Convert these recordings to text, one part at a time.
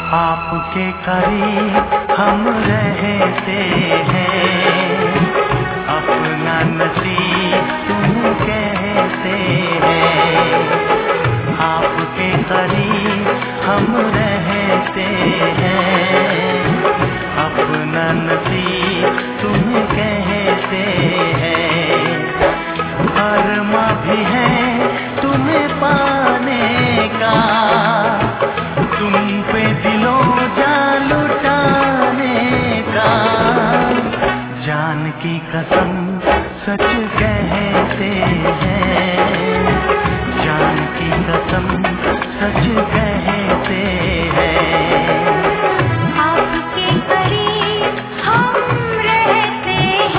आपके करीब हम रहते हैं, अपना नसीब तुम कहते हैं। आपके करीब हम रहते हैं, अपना नसीब तुम कहते हैं। अरमा भी है तुम्हें पाने का, तुम पे दिलों जान लुटाने का। जान की कसम सच कहते हैं, जान की कसम सच कहते हैं। आपके करीब हम रहते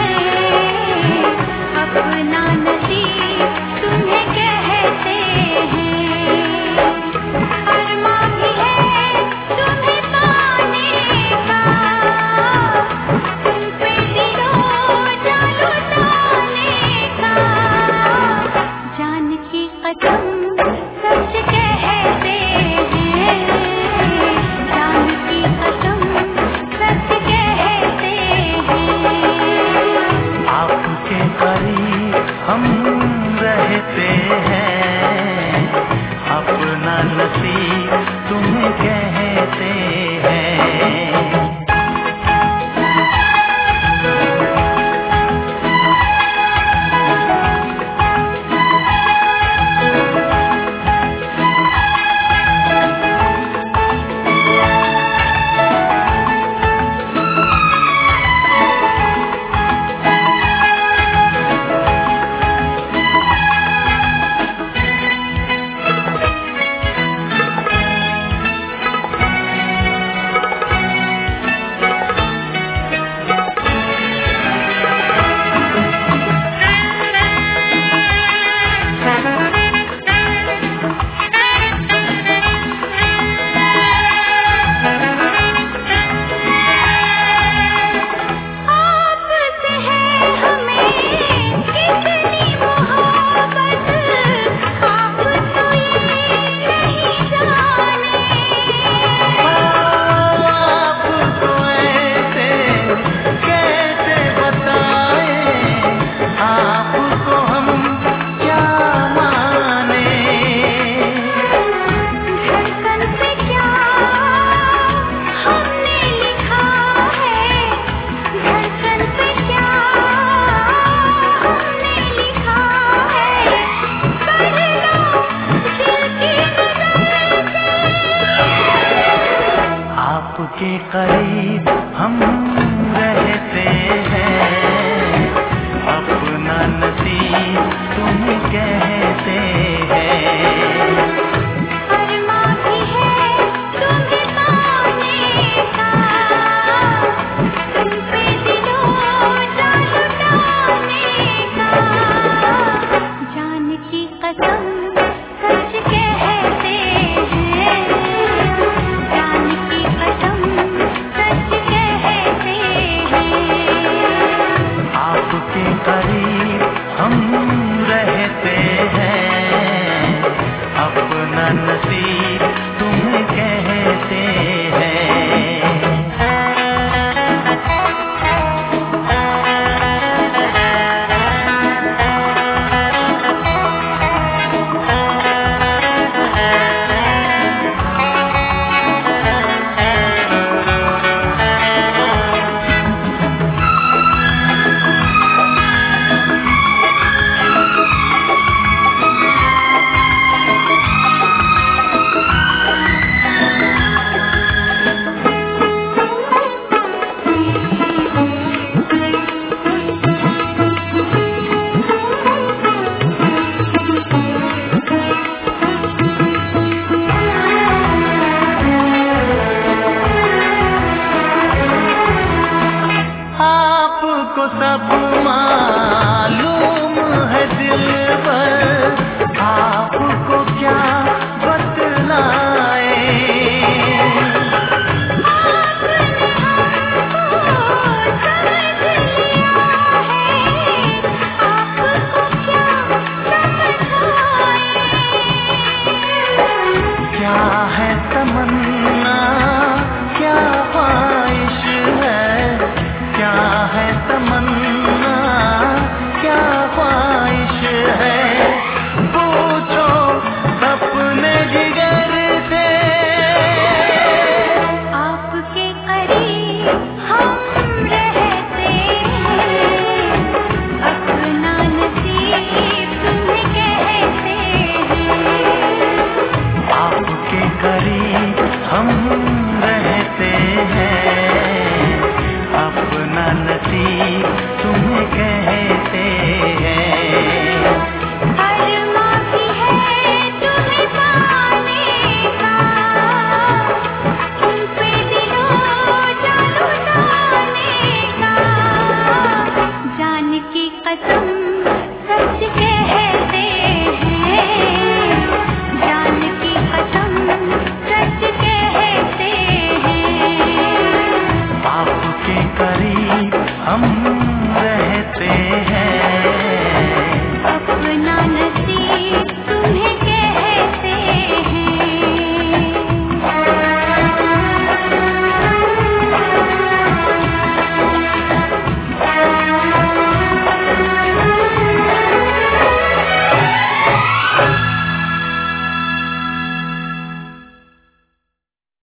हैं, अपना नसीब तुम्हें कहते हैं। अरमा भी है तुम्हें पाने का, तुम पे दिलों जान लुटाने का। जान की कसम सच कहते हैं, जान की कसम सच कहते हैं। आपके करीब हम रहते हैं, अपना नसीब तुम्हें कहते हैं। आपके करीब हम रहते